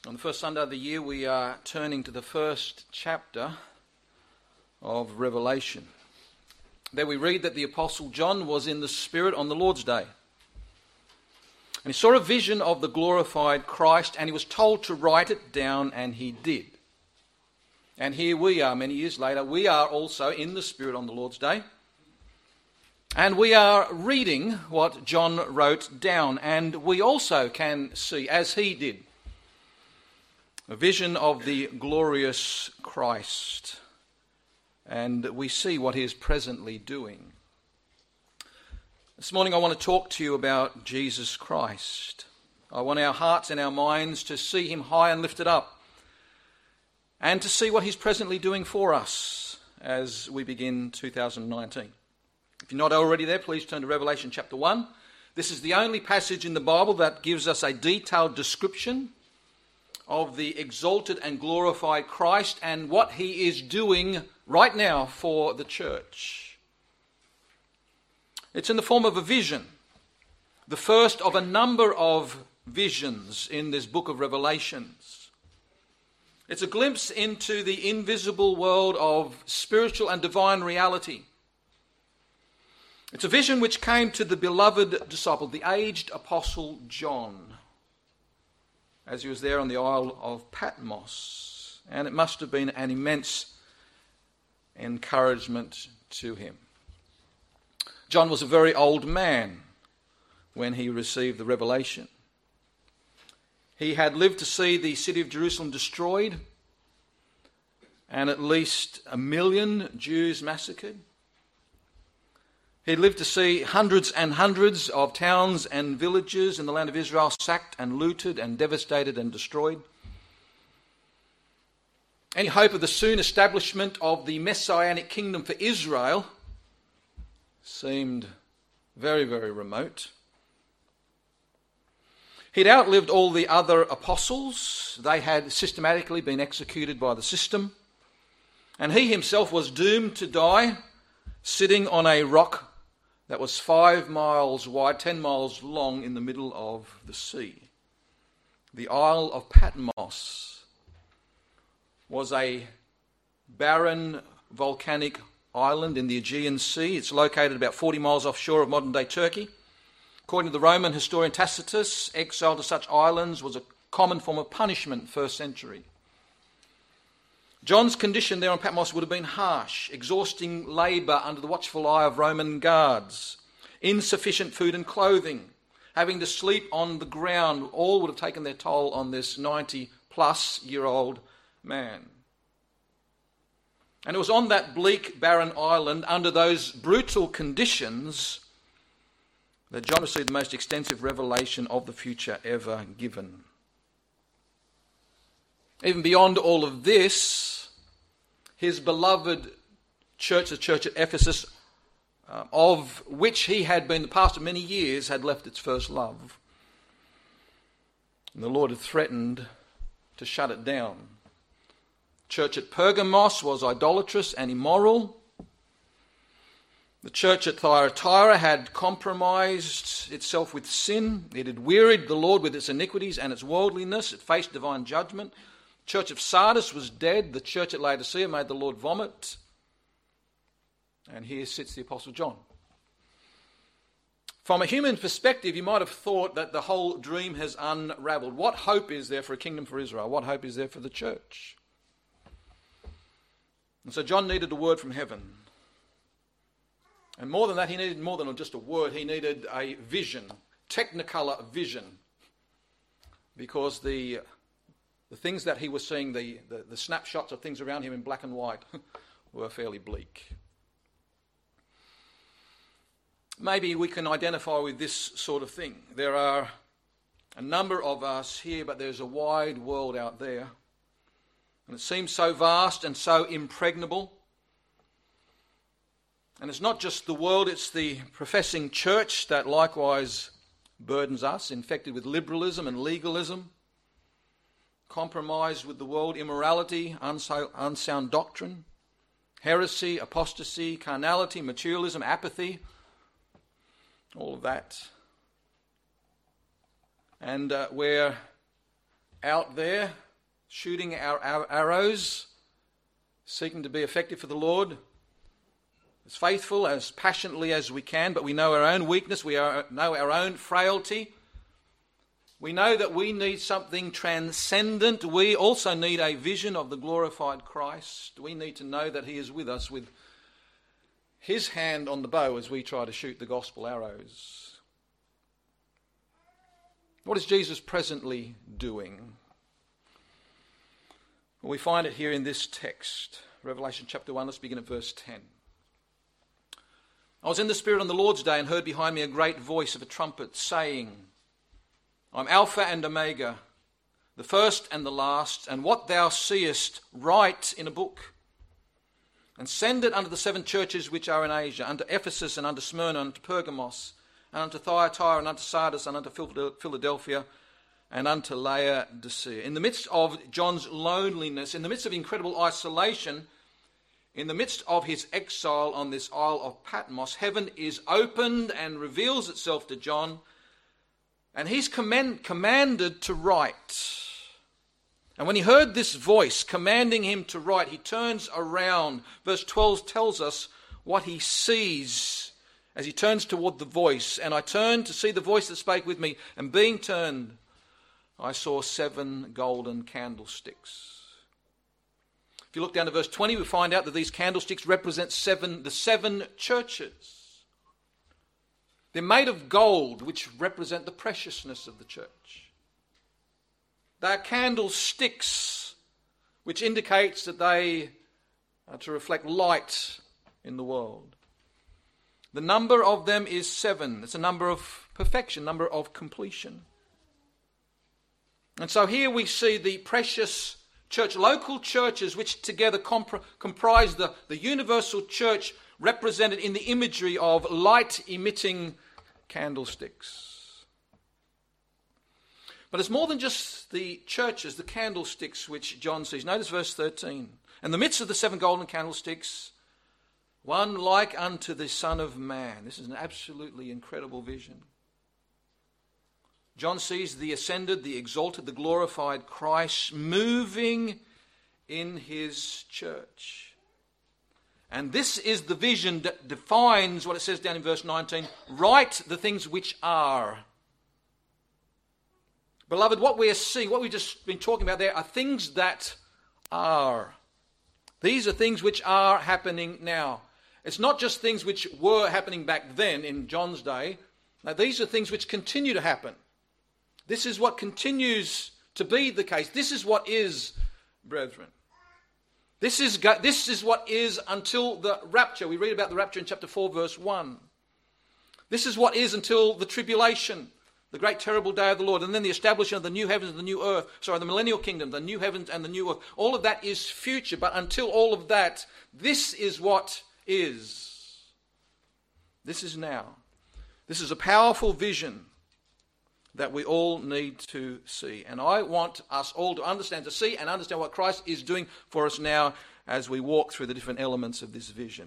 On the first Sunday of the year, we are turning to the first chapter of Revelation. There we read that the Apostle John was in the Spirit on the Lord's Day. And he saw a vision of the glorified Christ, and he was told to write it down, and he did. And here we are, many years later, we are also in the Spirit on the Lord's Day. And we are reading what John wrote down, and we also can see, as he did, a vision of the glorious Christ, and we see what he is presently doing. This morning I want to talk to you about Jesus Christ. I want our hearts and our minds to see him high and lifted up, and to see what he's presently doing for us as we begin 2019. If you're not already there, please turn to Revelation chapter 1. This is the only passage in the Bible that gives us a detailed description of the exalted and glorified Christ and what he is doing right now for the church. It's in the form of a vision, the first of a number of visions in this book of Revelations. It's a glimpse into the invisible world of spiritual and divine reality. It's a vision which came to the beloved disciple, the aged apostle John, as he was there on the Isle of Patmos. And it must have been an immense encouragement to him. John was a very old man when he received the revelation. He had lived to see the city of Jerusalem destroyed and at least 1 million Jews massacred. He lived to see hundreds and hundreds of towns and villages in the land of Israel sacked and looted and devastated and destroyed. Any hope of the soon establishment of the messianic kingdom for Israel seemed very, very remote. He'd outlived all the other apostles. They had systematically been executed by the system. And he himself was doomed to die sitting on a rock that was 5 miles wide, 10 miles long in the middle of the sea. The Isle of Patmos was a barren volcanic island in the Aegean Sea. It's located about 40 miles offshore of modern-day Turkey. According to the Roman historian Tacitus, exile to such islands was a common form of punishment first century. John's condition there on Patmos would have been harsh, exhausting labour under the watchful eye of Roman guards, insufficient food and clothing, having to sleep on the ground, all would have taken their toll on this 90-plus-year-old man. And it was on that bleak, barren island, under those brutal conditions, that John received the most extensive revelation of the future ever given. Even beyond all of this, his beloved church, the church at Ephesus, of which he had been the pastor many years, had left its first love. And the Lord had threatened to shut it down. The church at Pergamos was idolatrous and immoral. The church at Thyatira had compromised itself with sin. It had wearied the Lord with its iniquities and its worldliness. It faced divine judgment. The church of Sardis was dead. The church at Laodicea made the Lord vomit. And here sits the Apostle John. From a human perspective, you might have thought that the whole dream has unravelled. What hope is there for a kingdom for Israel? What hope is there for the church? And so John needed a word from heaven. And more than that, he needed more than just a word. He needed a vision, technicolor vision. Because the things that he was seeing, the snapshots of things around him in black and white, were fairly bleak. Maybe we can identify with this sort of thing. There are a number of us here, but there's a wide world out there. And it seems so vast and so impregnable. And it's not just the world, it's the professing church that likewise burdens us, infected with liberalism and legalism, compromised with the world, immorality, unsound doctrine, heresy, apostasy, carnality, materialism, apathy, all of that. And where out there shooting our arrows, seeking to be effective for the Lord, as faithful, as passionately as we can, but we know our own weakness, know our own frailty. We know that we need something transcendent. We also need a vision of the glorified Christ. We need to know that he is with us with his hand on the bow as we try to shoot the gospel arrows. What is Jesus presently doing? Well, we find it here in this text, Revelation chapter 1. Let's begin at verse 10. I was in the Spirit on the Lord's day and heard behind me a great voice of a trumpet saying, I'm Alpha and Omega, the first and the last, and what thou seest write in a book, and send it unto the 7 churches which are in Asia, unto Ephesus and unto Smyrna, and unto Pergamos, and unto Thyatira, and unto Sardis, and unto Philadelphia, and unto Laodicea. In the midst of John's loneliness, in the midst of incredible isolation, in the midst of his exile on this Isle of Patmos, heaven is opened and reveals itself to John, and he's commanded to write. And when he heard this voice commanding him to write, he turns around. Verse 12 tells us what he sees as he turns toward the voice. And I turned to see the voice that spake with me, and being turned, I saw 7 golden candlesticks. If you look down to verse 20, we find out that these candlesticks represent the 7 churches. They're made of gold, which represent the preciousness of the church. They are candlesticks, which indicates that they are to reflect light in the world. The number of them is 7. It's a number of perfection, number of completion. And so here we see the precious church, local churches which together comprise the universal church, represented in the imagery of light-emitting candlesticks. But it's more than just the churches, the candlesticks which John sees. Notice verse 13. In the midst of the 7 golden candlesticks, one like unto the Son of Man. This is an absolutely incredible vision. John sees the ascended, the exalted, the glorified Christ moving in his church. And this is the vision that defines what it says down in verse 19. Write the things which are. Beloved, what we are seeing, what we've just been talking about there, are things that are. These are things which are happening now. It's not just things which were happening back then in John's day. Now, these are things which continue to happen. This is what continues to be the case. This is what is, brethren. This is what is until the rapture. We read about the rapture in chapter 4, verse 1. This is what is until the tribulation, the great terrible day of the Lord, and then the establishment of the new heavens and the new earth. Sorry, the millennial kingdom, the new heavens and the new earth. All of that is future, but until all of that, this is what is. This is now. This is a powerful vision that we all need to see. And I want us all to understand, to see and understand what Christ is doing for us now as we walk through the different elements of this vision.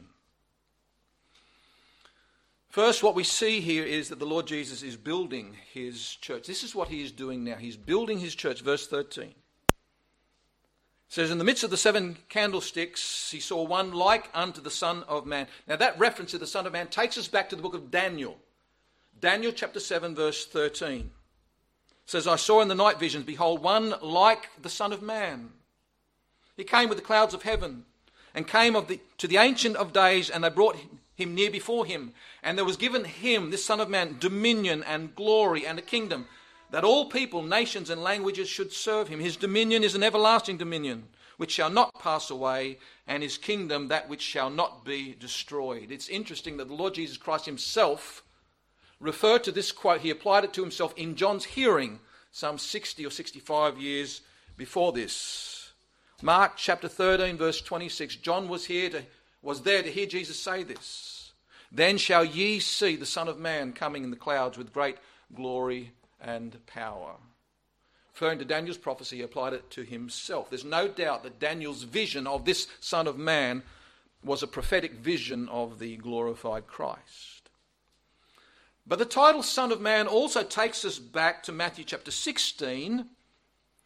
First, what we see here is that the Lord Jesus is building his church. This is what he is doing now. He's building his church. Verse 13. It says, in the midst of the 7 candlesticks, he saw one like unto the Son of Man. Now that reference to the Son of Man takes us back to the book of Daniel. Daniel chapter 7, verse 13. It says, I saw in the night visions, behold, one like the Son of Man. He came with the clouds of heaven, and came to the Ancient of Days, and they brought him near before him. And there was given him, this Son of Man, dominion and glory and a kingdom, that all people, nations and languages should serve him. His dominion is an everlasting dominion, which shall not pass away, and his kingdom that which shall not be destroyed. It's interesting that the Lord Jesus Christ himself referred to this quote. He applied it to himself in John's hearing some 60 or 65 years before this. Mark chapter 13 verse 26. John was there to hear Jesus say this. Then shall ye see the Son of Man coming in the clouds with great glory and power. Referring to Daniel's prophecy, he applied it to himself. There's no doubt that Daniel's vision of this Son of Man was a prophetic vision of the glorified Christ. But the title Son of Man also takes us back to Matthew chapter 16,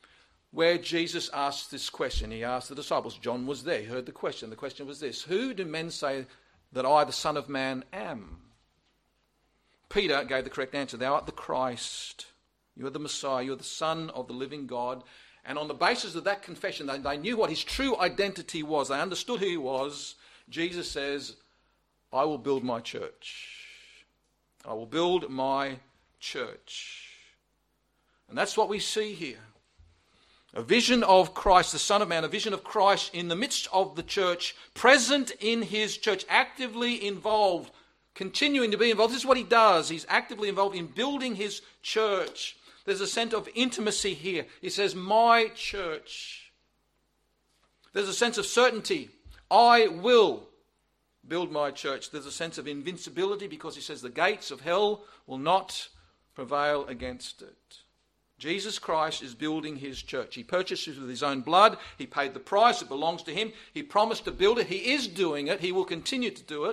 where Jesus asked this question. He asked the disciples. John was there. He heard the question. The question was this: who do men say that I, the Son of Man, am? Peter gave the correct answer. Thou art the Christ. You are the Messiah. You are the Son of the living God. And on the basis of that confession, they knew what his true identity was. They understood who he was. Jesus says, I will build my church. I will build my church. And that's what we see here. A vision of Christ, the Son of Man, a vision of Christ in the midst of the church, present in his church, actively involved, continuing to be involved. This is what he does. He's actively involved in building his church. There's a sense of intimacy here. He says, my church. There's a sense of certainty. I will build my church. There's a sense of invincibility because he says the gates of hell will not prevail against it. Jesus Christ is building his church. He purchased it with his own blood. He paid the price. It belongs to him. He promised to build it. He is doing it. He will continue to do it.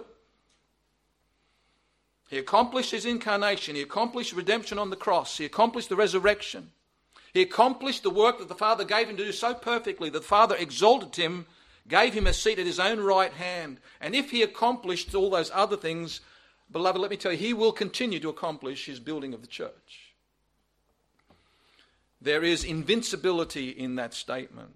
He accomplished his incarnation. He accomplished redemption on the cross. He accomplished the resurrection. He accomplished the work that the Father gave him to do so perfectly that the Father exalted him, gave him a seat at his own right hand. And if he accomplished all those other things, beloved, let me tell you, he will continue to accomplish his building of the church. There is invincibility in that statement.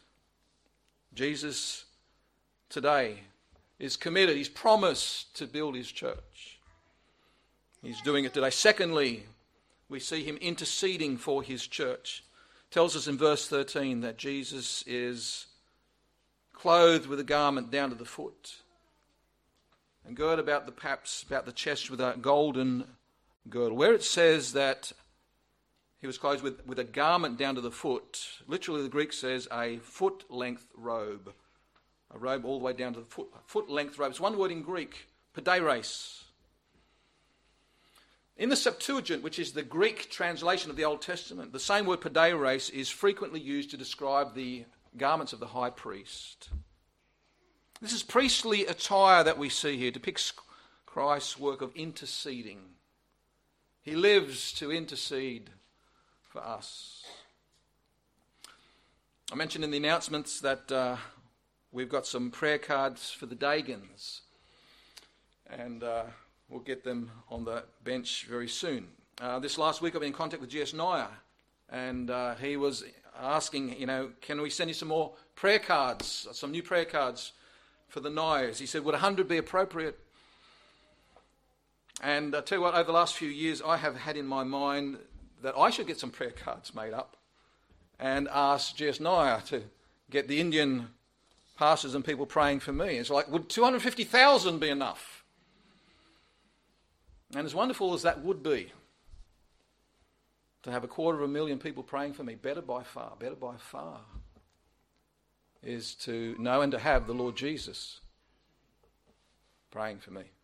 Jesus today is committed. He's promised to build his church. He's doing it today. Secondly, we see him interceding for his church. It tells us in verse 13 that Jesus is clothed with a garment down to the foot and girded about the paps, about the chest with a golden girdle. Where it says that he was clothed with a garment down to the foot, literally the Greek says a foot-length robe. A robe all the way down to the foot. Foot-length robe. It's one word in Greek, paideres. In the Septuagint, which is the Greek translation of the Old Testament, the same word paideres is frequently used to describe the garments of the high priest. This is priestly attire that we see here, depicts Christ's work of interceding. He lives to intercede for us. I mentioned in the announcements that we've got some prayer cards for the Dagans, and we'll get them on the bench very soon. This last week I've been in contact with G.S. Nyer, and he was asking, can we send you some more prayer cards, some new prayer cards for the Nyers? He said, would 100 be appropriate? And I tell you what, over the last few years I have had in my mind that I should get some prayer cards made up and ask G.S. Nyer to get the Indian pastors and people praying for me. It's like, would 250,000 be enough? And as wonderful as that would be, to have 250,000 people praying for me, better by far, is to know and to have the Lord Jesus praying for me.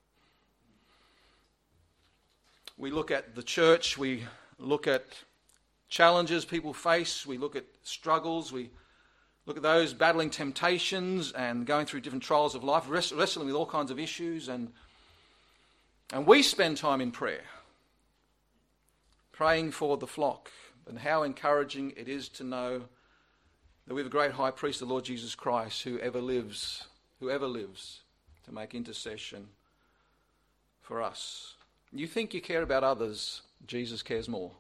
We look at the church, we look at challenges people face, we look at struggles, we look at those battling temptations and going through different trials of life, wrestling with all kinds of issues, and we spend time in prayer, praying for the flock. And how encouraging it is to know that we have a great high priest, the Lord Jesus Christ, who ever lives to make intercession for us. You think you care about others, Jesus cares more.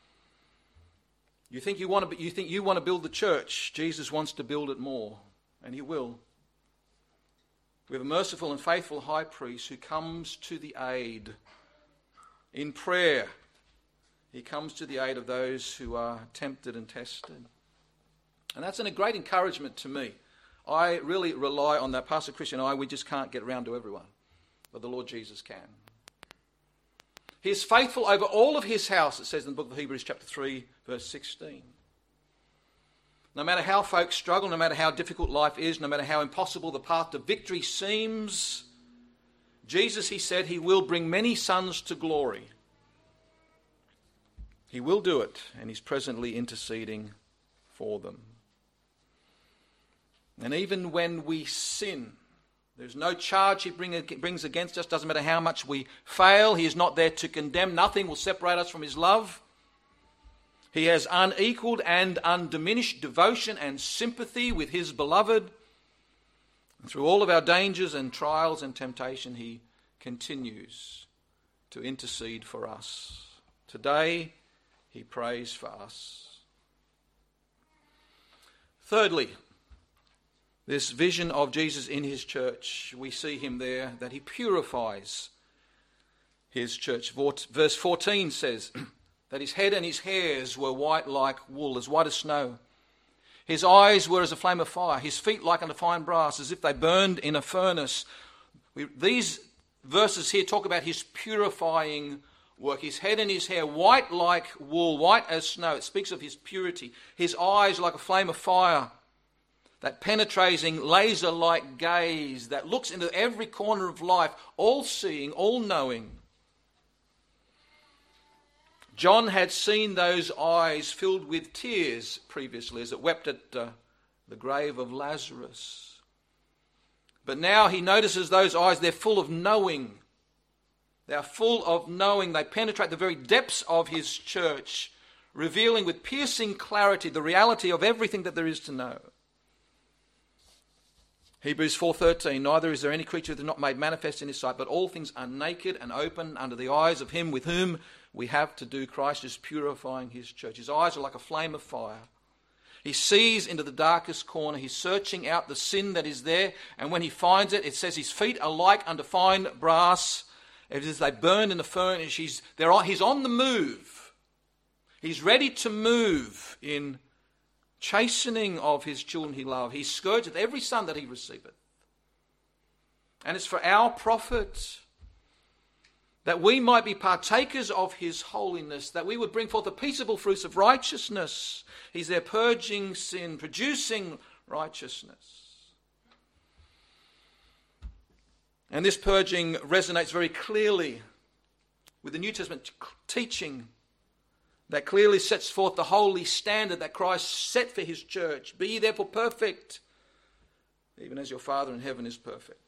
You think you want to build the church, Jesus wants to build it more, and he will. We have a merciful and faithful high priest who comes to the aid in prayer. He comes to the aid of those who are tempted and tested. And that's a great encouragement to me. I really rely on that. Pastor Christian and I, we just can't get around to everyone, but the Lord Jesus can. He is faithful over all of his house, it says in the book of Hebrews chapter 3, verse 16. No matter how folks struggle, no matter how difficult life is, no matter how impossible the path to victory seems, Jesus, he said, he will bring many sons to glory. He will do it, and he's presently interceding for them. And even when we sin, there's no charge he brings against us. Doesn't matter how much we fail. He is not there to condemn. Nothing will separate us from his love. He has unequaled and undiminished devotion and sympathy with his beloved. And through all of our dangers and trials and temptation, he continues to intercede for us. Today, he prays for us. Thirdly, this vision of Jesus in his church, we see him there, that he purifies his church. Verse 14 says that his head and his hairs were white like wool, as white as snow. His eyes were as a flame of fire, his feet like unto fine brass, as if they burned in a furnace. These verses here talk about his purifying work. His head and his hair white like wool, white as snow. It speaks of his purity. His eyes like a flame of fire. That penetrating, laser-like gaze that looks into every corner of life, all-seeing, all-knowing. John had seen those eyes filled with tears previously as it wept at the grave of Lazarus. But now he notices those eyes, they're full of knowing. They are full of knowing. They penetrate the very depths of his church, revealing with piercing clarity the reality of everything that there is to know. Hebrews 4:13, neither is there any creature that is not made manifest in his sight, but all things are naked and open under the eyes of him with whom we have to do. Christ is purifying his church. His eyes are like a flame of fire. He sees into the darkest corner. He's searching out the sin that is there, and when he finds it, it says his feet are like unto fine brass, as they burn in the furnace. He's on the move. He's ready to move in chastening of his children he loved. He scourgeth every son that he receiveth. And it's for our profit, that we might be partakers of his holiness, that we would bring forth the peaceable fruits of righteousness. He's there purging sin, producing righteousness. And this purging resonates very clearly with the New Testament teaching that clearly sets forth the holy standard that Christ set for his church. Be ye therefore perfect, even as your Father in heaven is perfect.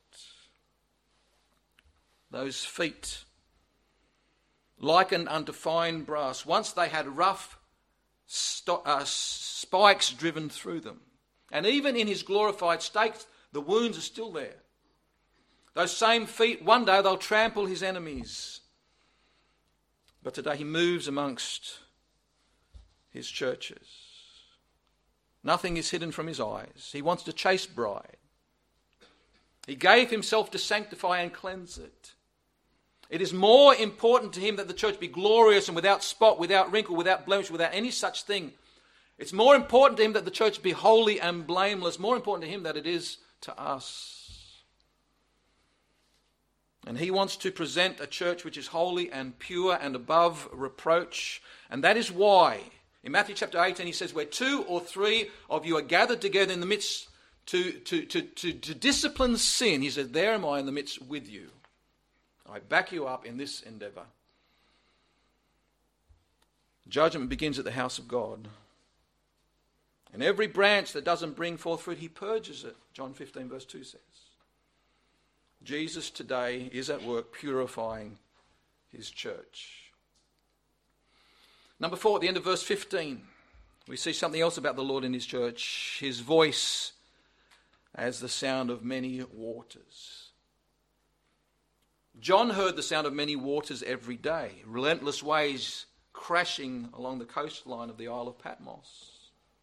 Those feet, likened unto fine brass, once they had rough spikes driven through them. And even in his glorified state, the wounds are still there. Those same feet, one day they'll trample his enemies. But today he moves amongst his churches. Nothing is hidden from his eyes. He wants to chase bride. He gave himself to sanctify and cleanse it. It is more important to him that the church be glorious and without spot, without wrinkle, without blemish, without any such thing. It's more important to him that the church be holy and blameless. More important to him than it is to us. And he wants to present a church which is holy and pure and above reproach. And that is why in Matthew chapter 18 he says, where 2 or 3 of you are gathered together in the midst to discipline sin, he said, there am I in the midst with you. I back you up in this endeavour. Judgment begins at the house of God. And every branch that doesn't bring forth fruit, he purges it. John 15 verse 2 says. Jesus today is at work purifying his church. Number 4, at the end of verse 15, we see something else about the Lord in his church. His voice as the sound of many waters. John heard the sound of many waters every day, relentless waves crashing along the coastline of the Isle of Patmos.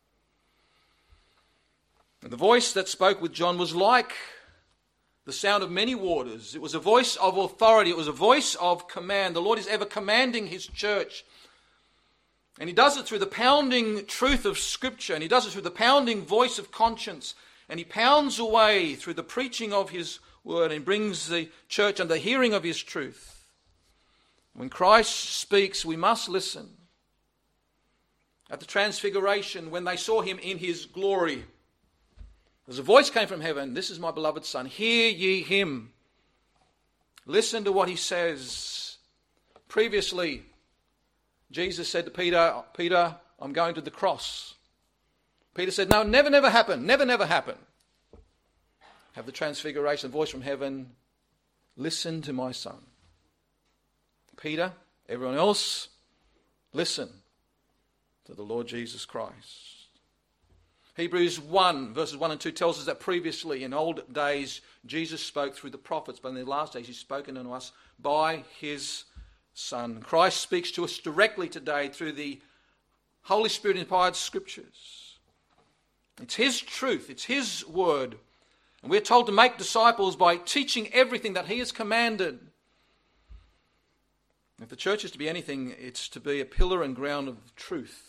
And the voice that spoke with John was like the sound of many waters. It was a voice of authority. It was a voice of command. The Lord is ever commanding his church. And he does it through the pounding truth of Scripture. And he does it through the pounding voice of conscience. And he pounds away through the preaching of his word and brings the church under the hearing of his truth. When Christ speaks, we must listen. At the Transfiguration, when they saw him in his glory, as a voice came from heaven, this is my beloved Son, hear ye him. Listen to what he says. Previously, Jesus said to Peter, Peter, I'm going to the cross. Peter said, no, never happen, never happen. Have the Transfiguration, voice from heaven, listen to my Son. Peter, everyone else, listen to the Lord Jesus Christ. Hebrews 1, verses 1 and 2 tells us that previously in old days Jesus spoke through the prophets, but in the last days he's spoken unto us by his Son. Christ speaks to us directly today through the Holy Spirit-inspired Scriptures. It's his truth, it's his word. And we're told to make disciples by teaching everything that he has commanded. If the church is to be anything, it's to be a pillar and ground of truth.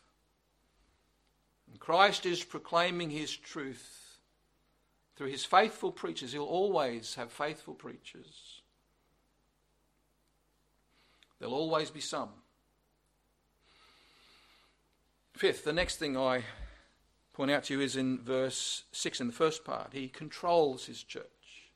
And Christ is proclaiming his truth through his faithful preachers. He'll always have faithful preachers. There'll always be some. Fifth, the next thing I point out to you is in verse 6 in the first part. He controls his church.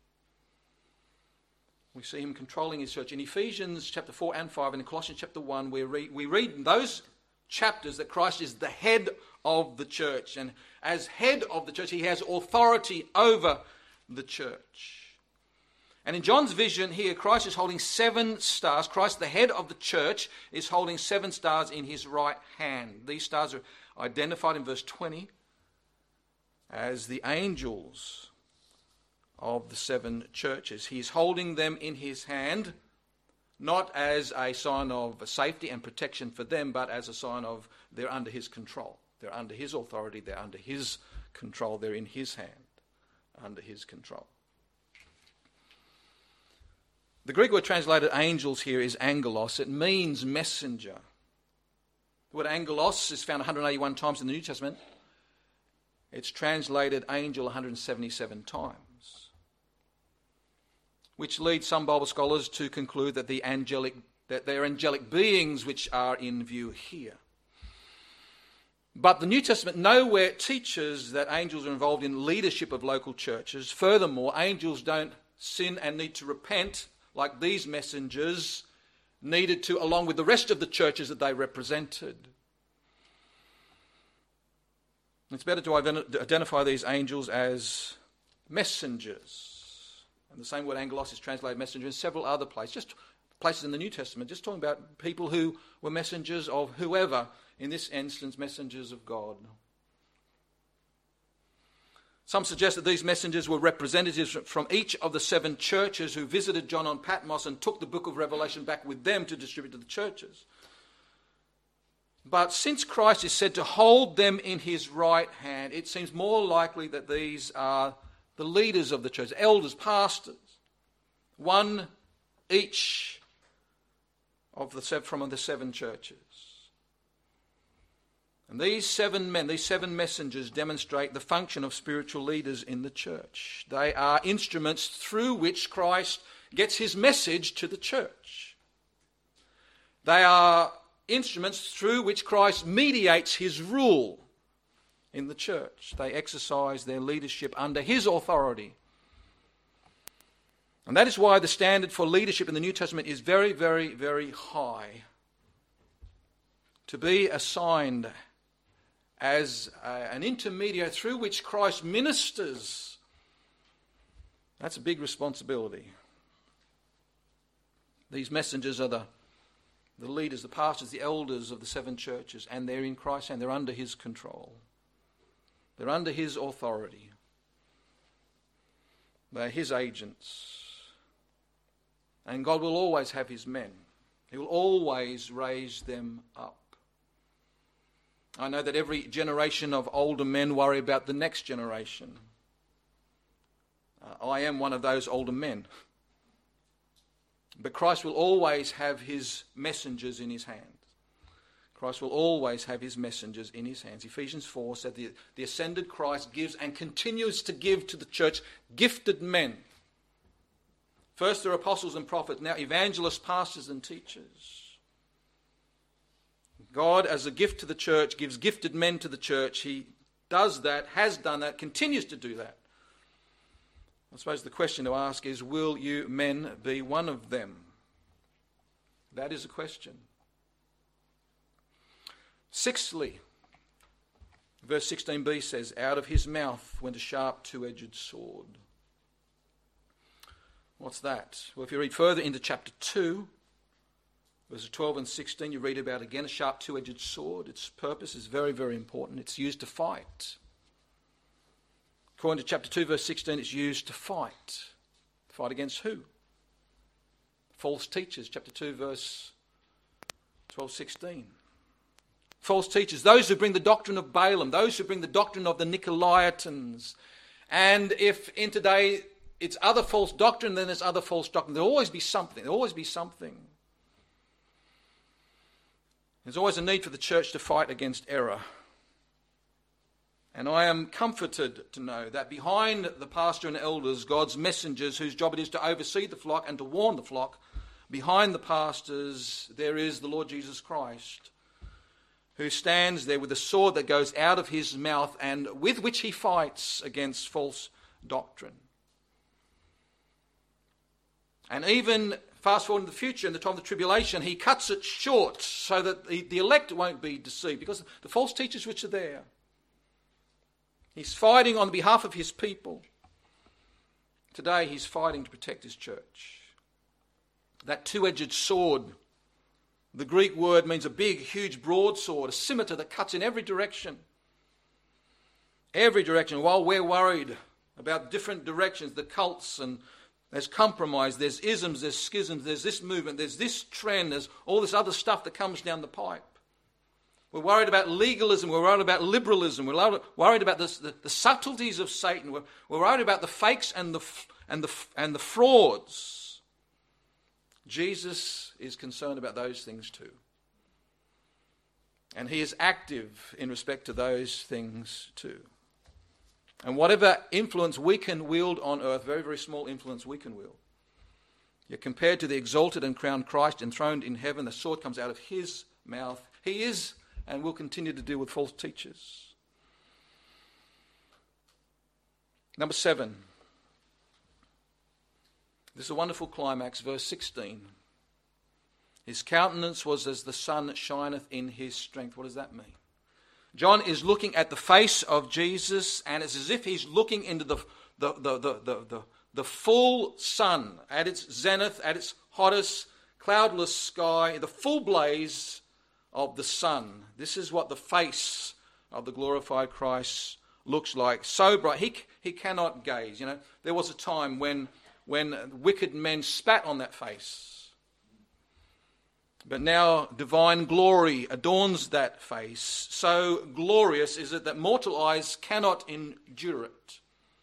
We see him controlling his church. In Ephesians chapter 4 and 5 and in Colossians chapter 1, we read in those chapters that Christ is the head of the church. And as head of the church, he has authority over the church. And in John's vision here, Christ is holding 7 stars. Christ, the head of the church, is holding 7 stars in his right hand. These stars are identified in verse 20 as the angels of the 7 churches. He's holding them in his hand, not as a sign of safety and protection for them, but as a sign of they're under his control. They're under his authority. They're under his control. They're in his hand, under his control. The Greek word translated angels here is angelos. It means messenger. The word angelos is found 181 times in the New Testament. It's translated angel 177 times, which leads some Bible scholars to conclude that they're angelic beings which are in view here. But the New Testament nowhere teaches that angels are involved in leadership of local churches. Furthermore, angels don't sin and need to repent like these messengers needed to, along with the rest of the churches that they represented. It's better to identify these angels as messengers. And the same word angelos is translated messenger in several other places, just places in the New Testament, just talking about people who were messengers of whoever, in this instance, messengers of God. Some suggest that these messengers were representatives from each of the 7 churches who visited John on Patmos and took the book of Revelation back with them to distribute to the churches. But since Christ is said to hold them in his right hand, it seems more likely that these are the leaders of the church, elders, pastors, one each of from the 7 churches. And these 7 men, these 7 messengers demonstrate the function of spiritual leaders in the church. They are instruments through which Christ gets his message to the church. They are instruments through which Christ mediates his rule in the church. They exercise their leadership under his authority. And that is why the standard for leadership in the New Testament is very, very, very high. To be assigned as an intermediary through which Christ ministers, that's a big responsibility. These messengers are the leaders, the pastors, the elders of the 7 churches, and they're in Christ's hand. They're under his control. They're under his authority. They're his agents. And God will always have his men. He will always raise them up. I know that every generation of older men worry about the next generation. I am one of those older men. But Christ will always have his messengers in his hands. Christ will always have his messengers in his hands. Ephesians 4 said the ascended Christ gives and continues to give to the church gifted men. First there are apostles and prophets, now evangelists, pastors and teachers. God, as a gift to the church, gives gifted men to the church. He does that, has done that, continues to do that. I suppose the question to ask is, will you men be one of them? That is a question. Sixthly, verse 16b says, out of his mouth went a sharp 2-edged sword. What's that? Well, if you read further into chapter 2, Verses 12 and 16, you read about again a sharp two-edged sword. Its purpose is very, very important. It's used to fight. According to chapter 2, verse 16, it's used to fight. Fight against who? False teachers. Chapter 2, verse 12, 16. False teachers, those who bring the doctrine of Balaam, those who bring the doctrine of the Nicolaitans. And if in today it's other false doctrine, then there's other false doctrine. There'll always be something. There'll always be something. There's always a need for the church to fight against error. And I am comforted to know that behind the pastor and elders, God's messengers, whose job it is to oversee the flock and to warn the flock, behind the pastors there is the Lord Jesus Christ, who stands there with a sword that goes out of his mouth and with which he fights against false doctrine. And even fast forward in the future, in the time of the tribulation, he cuts it short so that the elect won't be deceived, because the false teachers which are there, he's fighting on behalf of his people. Today he's fighting to protect his church. That two-edged sword, the Greek word means a big, huge broadsword, a scimitar that cuts in every direction. Every direction. While we're worried about different directions, the cults, and there's compromise, there's isms, there's schisms, there's this movement, there's this trend, there's all this other stuff that comes down the pipe. We're worried about legalism, we're worried about liberalism, we're worried about the subtleties of Satan, we're worried about the fakes and the frauds. Jesus is concerned about those things too. And he is active in respect to those things too. And whatever influence we can wield on earth, very, very small influence we can wield, yet compared to the exalted and crowned Christ enthroned in heaven, the sword comes out of his mouth. He is and will continue to deal with false teachers. Number 7. This is a wonderful climax, verse 16. His countenance was as the sun shineth in his strength. What does that mean? John is looking at the face of Jesus, and it's as if he's looking into the full sun at its zenith, at its hottest, cloudless sky, the full blaze of the sun. This is what the face of the glorified Christ looks like. So bright, he cannot gaze. You know, there was a time when wicked men spat on that face. But now divine glory adorns that face. So glorious is it that mortal eyes cannot endure it.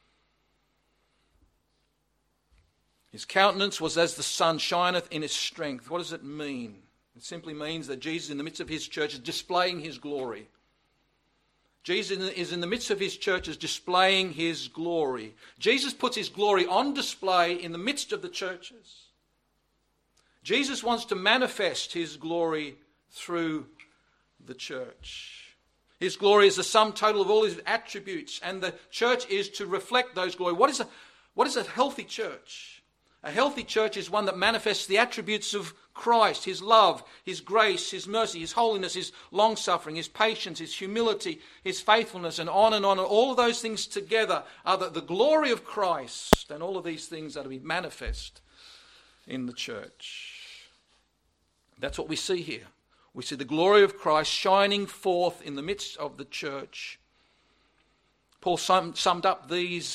His countenance was as the sun shineth in his strength. What does it mean? It simply means that Jesus in the midst of his church is displaying his glory. Jesus is in the midst of his church is displaying his glory. Jesus puts his glory on display in the midst of the churches. Jesus wants to manifest his glory through the church. His glory is the sum total of all his attributes, and the church is to reflect those glory. What is a healthy church? A healthy church is one that manifests the attributes of Christ, his love, his grace, his mercy, his holiness, his long-suffering, his patience, his humility, his faithfulness, and on and on. And all of those things together are the glory of Christ, and all of these things are to be manifest in the church. That's what we see here. We see the glory of Christ shining forth in the midst of the church. Paul summed it up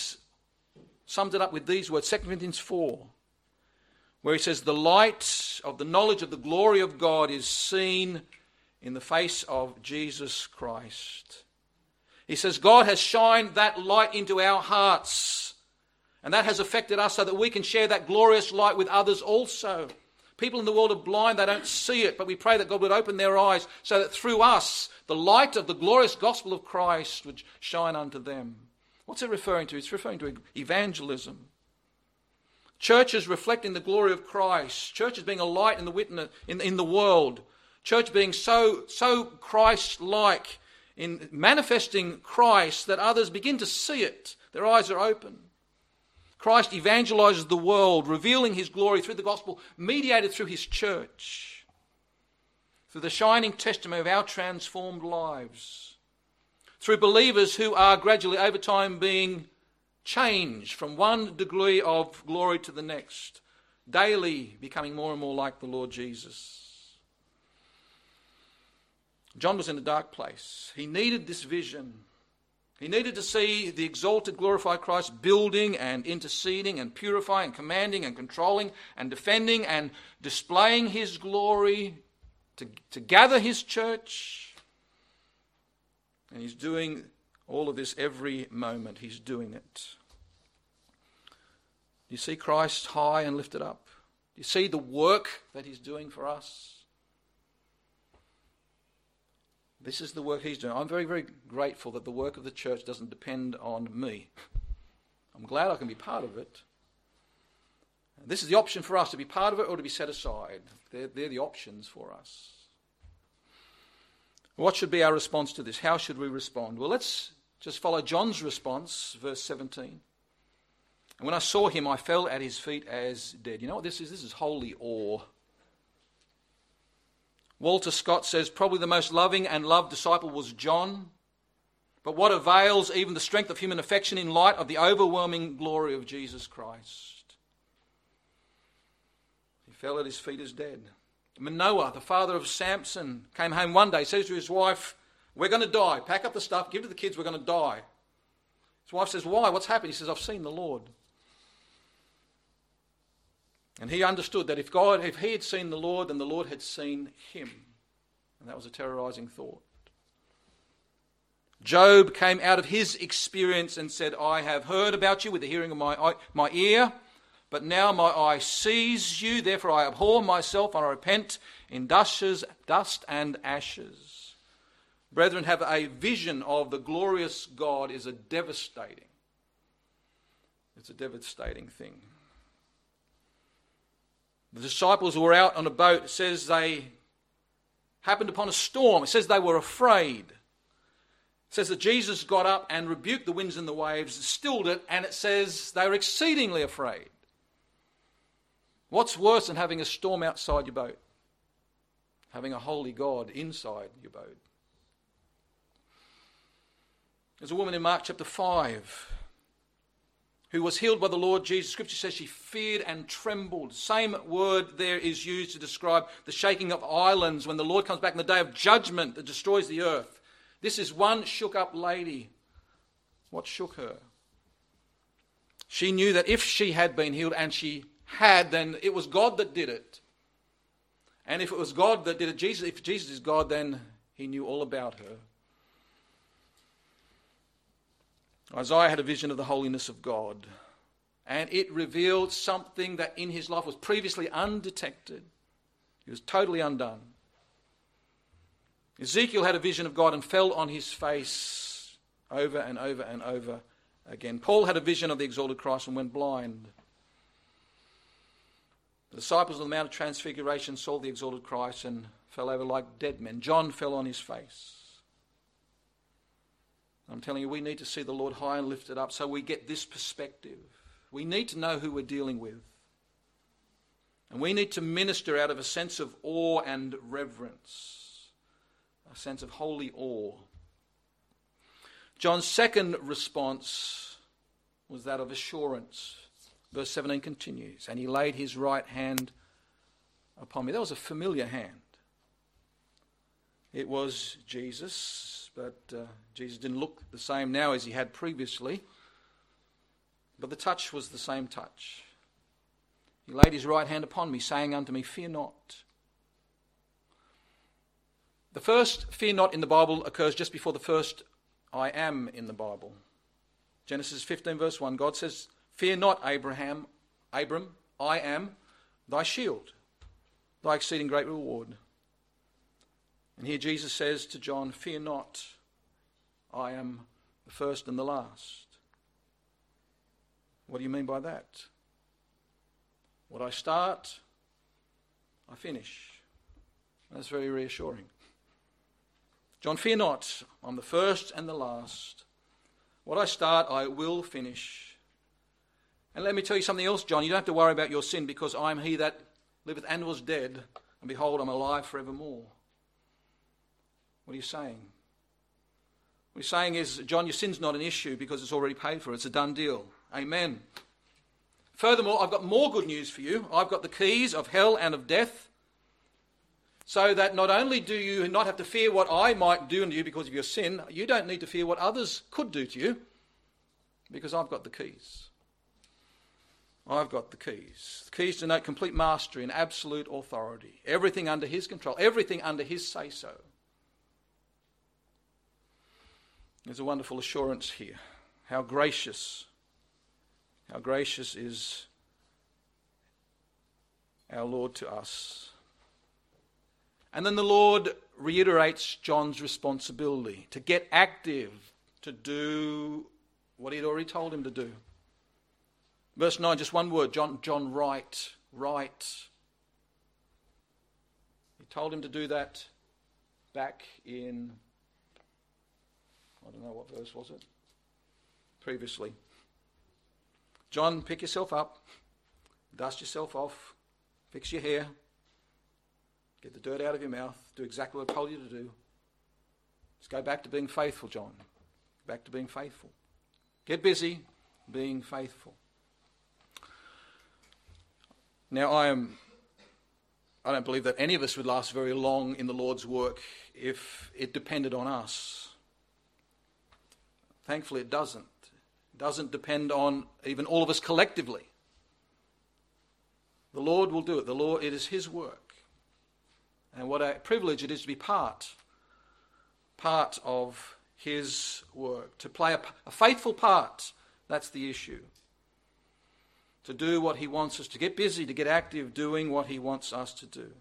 with these words, 2 Corinthians 4, where he says, the light of the knowledge of the glory of God is seen in the face of Jesus Christ. He says, God has shined that light into our hearts, and that has affected us so that we can share that glorious light with others also. People in the world are blind, they don't see it, but we pray that God would open their eyes so that through us, the light of the glorious gospel of Christ would shine unto them. What's it referring to? It's referring to evangelism. Churches reflecting the glory of Christ. Churches being a light in the witness in the world. Church being so Christ-like in manifesting Christ that others begin to see it. Their eyes are open. Christ evangelizes the world, revealing his glory through the gospel, mediated through his church, through the shining testimony of our transformed lives, through believers who are gradually over time being changed from one degree of glory to the next, daily becoming more and more like the Lord Jesus. John was in a dark place. He needed this vision. He needed to see the exalted, glorified Christ building and interceding and purifying and commanding and controlling and defending and displaying his glory to gather his church. And he's doing all of this every moment. He's doing it. You see Christ high and lifted up. You see the work that he's doing for us. This is the work he's doing. I'm very, very grateful that the work of the church doesn't depend on me. I'm glad I can be part of it. This is the option for us, to be part of it or to be set aside. They're the options for us. What should be our response to this? How should we respond? Well, let's just follow John's response, verse 17. And when I saw him, I fell at his feet as dead. You know what this is? This is holy awe. Walter Scott says probably the most loving and loved disciple was John. But what avails even the strength of human affection in light of the overwhelming glory of Jesus Christ? He fell at his feet as dead. Manoah, the father of Samson, came home one day, says to his wife, "We're going to die. Pack up the stuff, give it to the kids, we're going to die." His wife says, "Why? What's happened?" He says, "I've seen the Lord." And he understood that if he had seen the Lord, then the Lord had seen him. And that was a terrorizing thought. Job came out of his experience and said, "I have heard about you with the hearing of my ear, but now my eye sees you, therefore I abhor myself and I repent in dust and ashes." Brethren, have a vision of the glorious God is it's a devastating thing. The disciples who were out on a boat, it says they happened upon a storm. It says they were afraid. It says that Jesus got up and rebuked the winds and the waves, stilled it, and it says they were exceedingly afraid. What's worse than having a storm outside your boat? Having a holy God inside your boat. There's a woman in Mark chapter 5 who was healed by the Lord Jesus. Scripture says she feared and trembled. Same word there is used to describe the shaking of islands when the Lord comes back in the day of judgment that destroys the earth. This is one shook up lady. What shook her? She knew that if she had been healed, and she had, then it was God that did it. And if it was God that did it, if Jesus is God, then he knew all about her. Isaiah had a vision of the holiness of God, and it revealed something that in his life was previously undetected. He was totally undone. Ezekiel had a vision of God and fell on his face over and over and over again. Paul had a vision of the exalted Christ and went blind. The disciples on the Mount of Transfiguration saw the exalted Christ and fell over like dead men. John fell on his face. I'm telling you, we need to see the Lord high and lifted up so we get this perspective. We need to know who we're dealing with. And we need to minister out of a sense of awe and reverence, a sense of holy awe. John's second response was that of assurance. Verse 17 continues, "And he laid his right hand upon me." That was a familiar hand. It was Jesus, but Jesus didn't look the same now as he had previously. But the touch was the same touch. He laid his right hand upon me, saying unto me, "Fear not." The first "fear not" in the Bible occurs just before the first "I am" in the Bible. Genesis 15 verse 1, God says, "Fear not, Abram, I am thy shield, thy exceeding great reward." And here Jesus says to John, "Fear not, I am the first and the last." What do you mean by that? What I start, I finish. That's very reassuring. John, fear not, I'm the first and the last. What I start, I will finish. And let me tell you something else, John. You don't have to worry about your sin, because I am he that liveth and was dead, and behold, I'm alive forevermore. What are you saying? What he's saying is, John, your sin's not an issue because it's already paid for. It's a done deal. Amen. Furthermore, I've got more good news for you. I've got the keys of hell and of death. So that not only do you not have to fear what I might do to you because of your sin, you don't need to fear what others could do to you, because I've got the keys. I've got the keys. The keys denote complete mastery and absolute authority. Everything under his control. Everything under his say-so. There's a wonderful assurance here. How gracious is our Lord to us. And then the Lord reiterates John's responsibility to get active, to do what he'd already told him to do. Verse 9, just one word, John, write. He told him to do that back in, I don't know what verse was it, previously. John, pick yourself up, dust yourself off, fix your hair, get the dirt out of your mouth, do exactly what I told you to do. Let's go back to being faithful, John. Back to being faithful. Get busy being faithful. Now, I don't believe that any of us would last very long in the Lord's work if it depended on us. Thankfully, it doesn't. It doesn't depend on even all of us collectively. The Lord will do it. It is his work. And what a privilege it is to be part of his work, to play a faithful part. That's the issue. To do what he wants us to get busy, to get active doing what he wants us to do.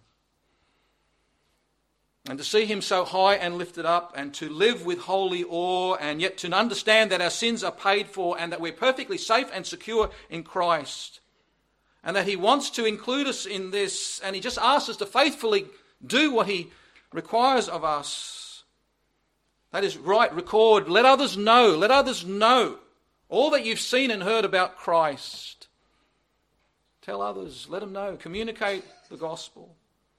And to see him so high and lifted up, and to live with holy awe, and yet to understand that our sins are paid for and that we're perfectly safe and secure in Christ. And that he wants to include us in this, and he just asks us to faithfully do what he requires of us. That is, write, record, let others know all that you've seen and heard about Christ. Tell others, let them know, communicate the gospel.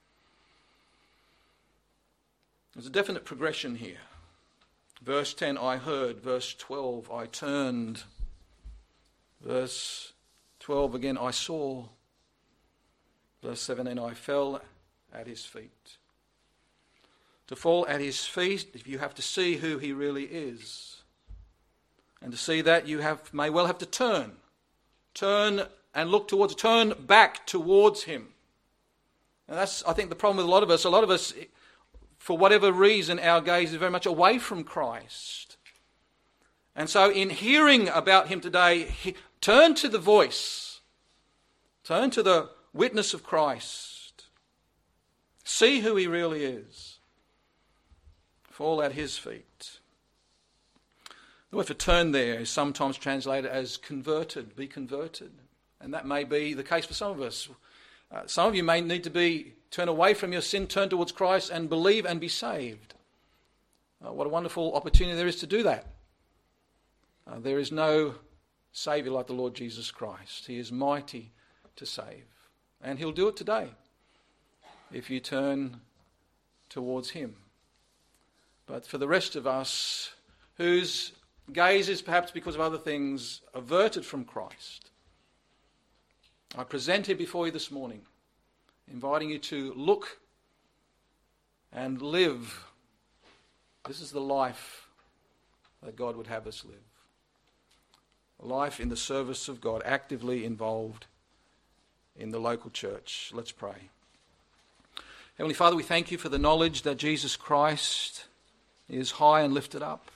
There's a definite progression here. Verse 10, I heard. Verse 12, I turned. Verse 12 again, I saw. Verse 17, I fell at his feet. To fall at his feet, you have to see who he really is. And to see that, you may well have to turn. Turn and turn back towards him. And that's, I think, the problem with a lot of us. A lot of us, for whatever reason, our gaze is very much away from Christ. And so in hearing about him today, turn to the voice. Turn to the witness of Christ. See who he really is. Fall at his feet. The word for turn there is sometimes translated as converted, be converted. And that may be the case for some of us. Some of you may need to turn away from your sin, turn towards Christ and believe and be saved. What a wonderful opportunity there is to do that. There is no Saviour like the Lord Jesus Christ. He is mighty to save. And he'll do it today if you turn towards him. But for the rest of us, whose gaze is perhaps because of other things averted from Christ, I present him before you this morning, inviting you to look and live. This is the life that God would have us live. A life in the service of God, actively involved in the local church. Let's pray. Heavenly Father, we thank you for the knowledge that Jesus Christ is high and lifted up.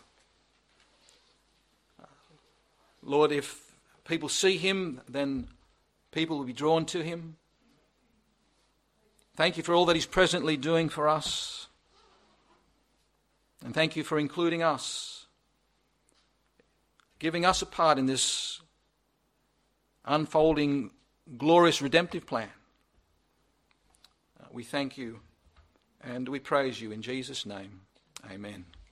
Lord, if people see him, then people will be drawn to him. Thank you for all that he's presently doing for us. And thank you for including us, giving us a part in this unfolding, glorious, redemptive plan. We thank you and we praise you in Jesus' name. Amen.